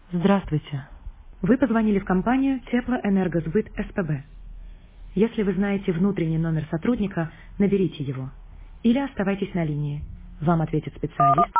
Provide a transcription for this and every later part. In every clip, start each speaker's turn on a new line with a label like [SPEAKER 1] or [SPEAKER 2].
[SPEAKER 1] Здравствуйте. Вы позвонили в компанию Теплоэнергосбыт СПБ. Если вы знаете внутренний номер сотрудника, наберите его. Или оставайтесь на линии. Вам ответит специалист.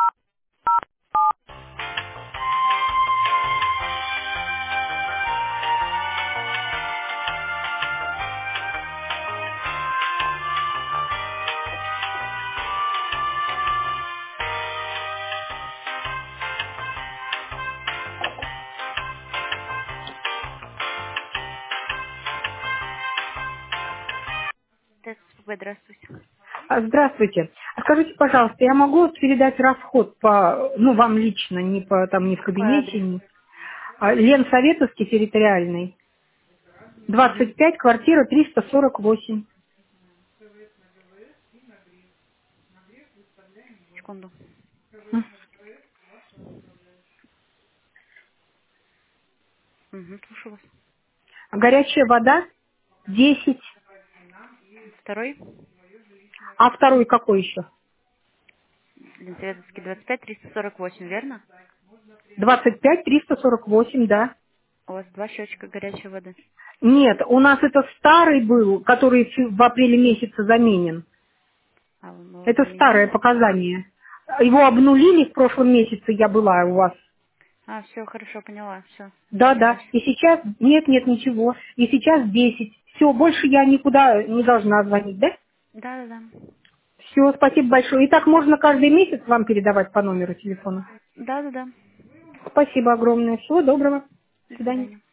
[SPEAKER 1] ТСПБ, здравствуйте.
[SPEAKER 2] Здравствуйте. А скажите, пожалуйста, я могу передать расход по, ну, вам лично, не по там, не в
[SPEAKER 1] Какой
[SPEAKER 2] кабинете,
[SPEAKER 1] адрес?
[SPEAKER 2] не. Ленсоветовский территориальный,
[SPEAKER 1] Угу.
[SPEAKER 2] 25, квартира 348.
[SPEAKER 1] Секунду. Угу, слушаю вас.
[SPEAKER 2] Горячая вода 10.
[SPEAKER 1] Второй.
[SPEAKER 2] А второй какой еще?
[SPEAKER 1] Ленсоветовский 25 348, верно?
[SPEAKER 2] 25, 348, да.
[SPEAKER 1] У вас два счетчика горячей воды.
[SPEAKER 2] Нет, у нас это старый был, который в апреле месяце заменен.
[SPEAKER 1] А вы его
[SPEAKER 2] Это старое
[SPEAKER 1] заменяли?
[SPEAKER 2] показание. Его обнулили в прошлом месяце, я была у вас.
[SPEAKER 1] А, все, хорошо, поняла, все.
[SPEAKER 2] Да,
[SPEAKER 1] Значит,
[SPEAKER 2] да. И сейчас нет, нет, ничего. И сейчас 10. Все, больше я никуда не должна звонить, да?
[SPEAKER 1] да.
[SPEAKER 2] Все, спасибо большое. И так можно каждый месяц вам передавать по номеру телефона.
[SPEAKER 1] Да.
[SPEAKER 2] Спасибо огромное. Всего доброго. До
[SPEAKER 1] До
[SPEAKER 2] свидания.
[SPEAKER 1] свидания.